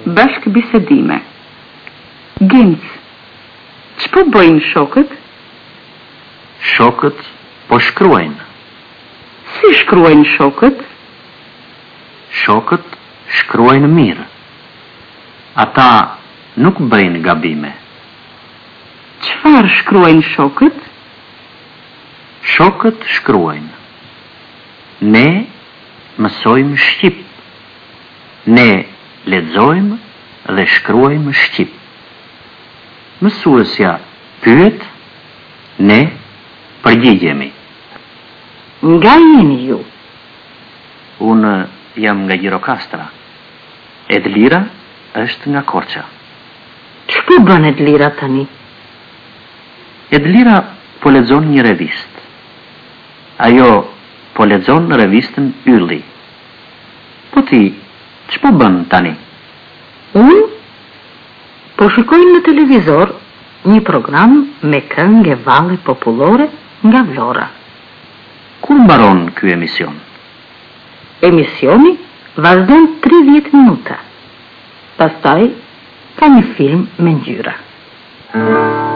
bashkë bisedime. Ginc, ç'po bëjnë shokët? Shokët po shkruajnë. Si shkruajnë shokët? Shokët shkruajnë mirë. Ata nuk bëjnë gabime. Çfarë shkruajnë shokët? Shokët shkruajnë. Ne mësojmë shqip. Ne lexojmë dhe shkruajmë shqip. Mësuesja pyet, ne përgjigjemi. Nga jeni ju? Unë jam nga Gjirokastra. Edlira është nga Korça. Ç'po bën Edlira tani? Edlira po lexon një revistë. Ajo po lexon revistën Ylli. Po ti, ç'po bën tani? Unë po shikoj në televizor një program me këngë valle popullore nga Vlora. Kur mbaron ky emision? Emisioni vazhdon 30 minuta. Pastaj ka një film me ngjyra.